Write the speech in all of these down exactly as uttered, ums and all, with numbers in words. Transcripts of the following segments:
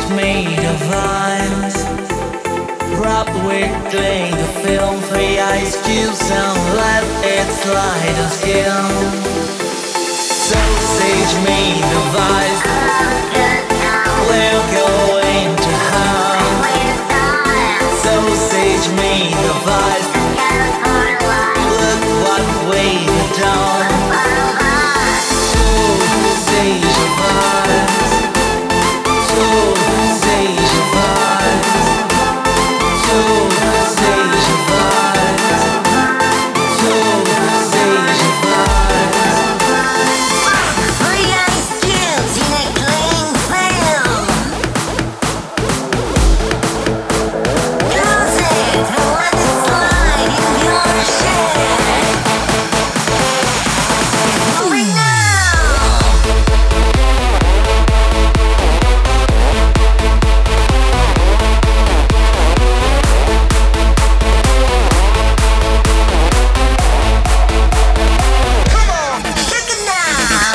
stage made of ice, wrapped with clay to film three ice cubes and let it slide on skin. So stage made of ice, we're going to hell. So stage made of ice, look what we've done. So stage of ice, so stage of ice, so stage of ice, so stage of ice. Three ice cubes in a cling film. Close it and let it slide in your shed. Moving now. Come on, check it now.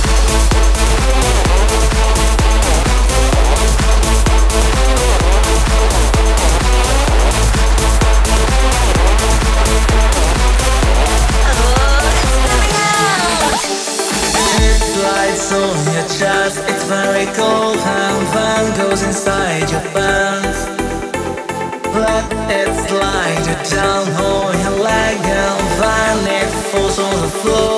It slides on your chest, it's very cold and fan goes inside your pants. Let it slide it down on your leg and then it falls on the floor.